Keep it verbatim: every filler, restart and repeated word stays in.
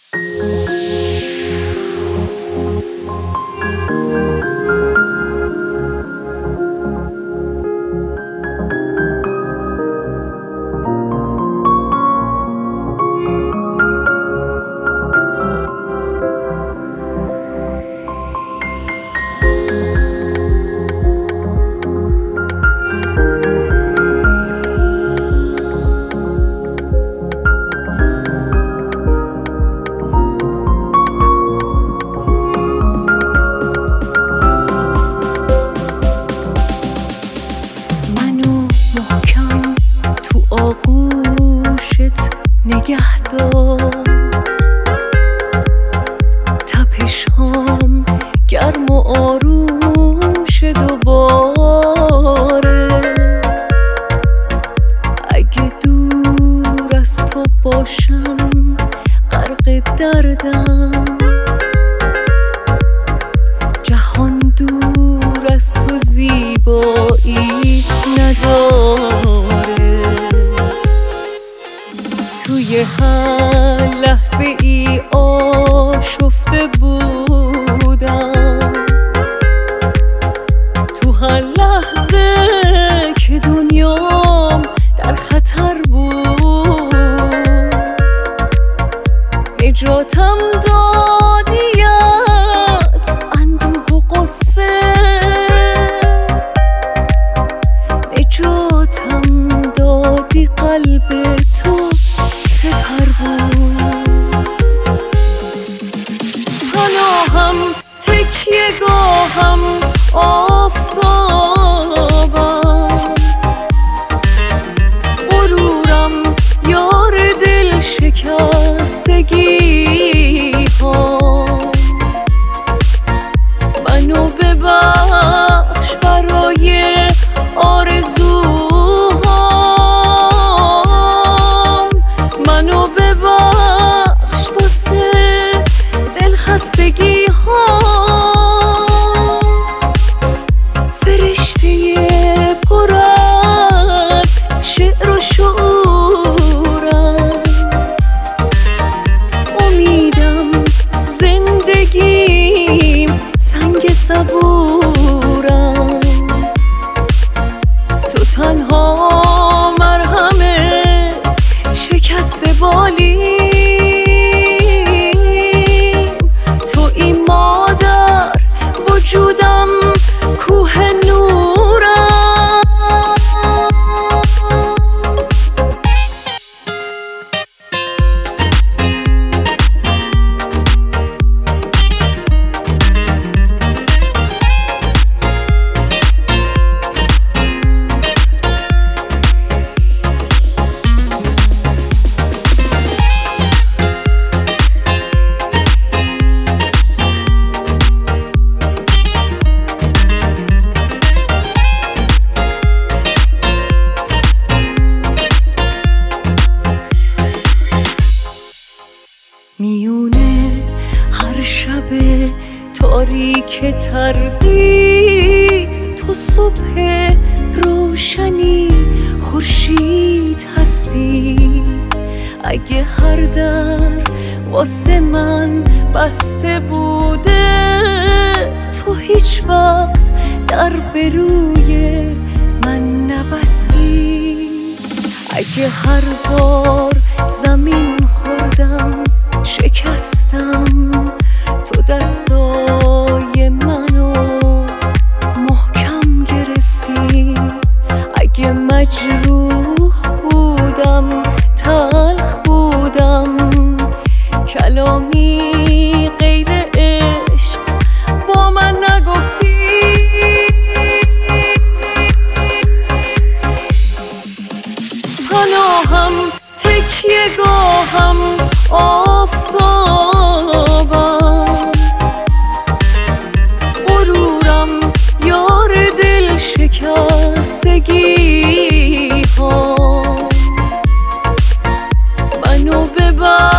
نگه دار، تپشام گرم و آروم شه دوباره. اگه دور از تو باشم غرق دردم، جهان دور از تو زیبایی نداره. توی هر لحظه ای آشفته بودم، تو هر لحظه که دنیام در خطر بود، نجاتم دادی از اندوه و غصه، نجاتم دادی قلب تو سپر بود. پناهم تکیه گاهم آفتابم، غرورم یار دل شکستگی ها. منو ببخش برای آرزوهام، منو ببخش واسه دلخستگی ها. فرشته پر از شعر و شعورم، امیدم زندگیم سنگ صبورم. تو تنها مرهم شکست بالیم، تو این مادر وجودم کوه نورم. میونه هر شب تاریک تردید، تو صبح روشنی خورشید هستی. اگه هر در واسه من بسته بوده، تو هیچ وقت در به روی من نبستی. اگه هر بار زمین خوردم شکستم، تو دستای منو محکم گرفتی. اگه مجروح بودم تلخ بودم، کلامی غیر عشق با من نگفتی. پناهم تکیه گاهم آفتابم، غرورم یار دل شکستگی ها. منو ببر